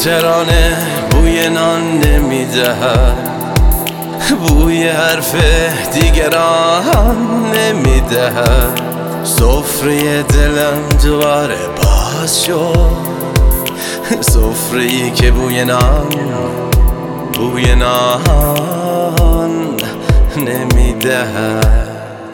ترانه بوی نان نمیدهد، بوی حرف دیگران نمیدهد. سفره دلم دوباره باز شد، سفره‌ای که بوی نان نمیدهد.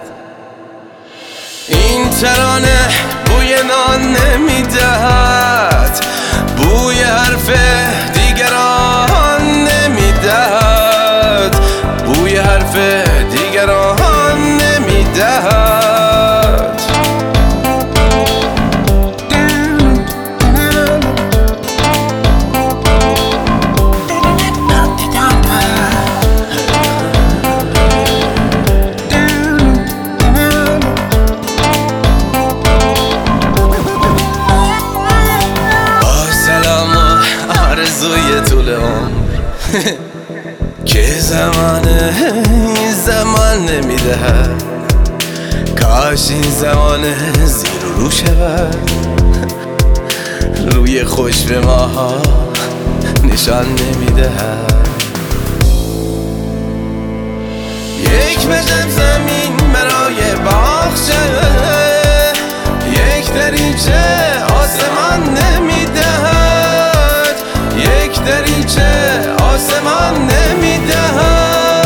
این ترانه بوی نان نمیدهد، بوی حرف دیگران نمیدهد، بوی حرف دیگران نمیدهد. آرزوی طول عمر که زمان نمیدهد. کاش این زمان زیر و رو شود، روی خوش به ماها نشان نمیدهد. یک متر زمین برای باغچه، یک دریچه آسمان نمیدهد، یک دریچه آسمان نمیدهد.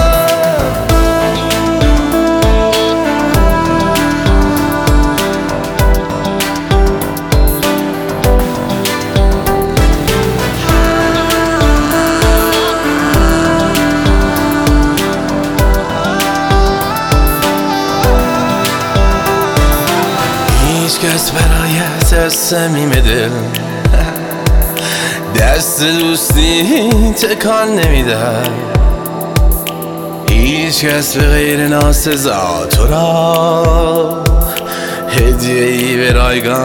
هیچ کس برایت از صمیم دل دست دوستی تکان نمیدهد. هیچ کس به غیر ناسزا تو را هدیه‌ای به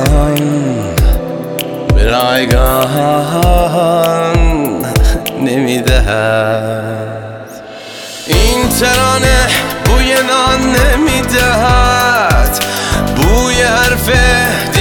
رایگان نمیدهد. این ترانه بوی نان نمیدهد، بوی حرف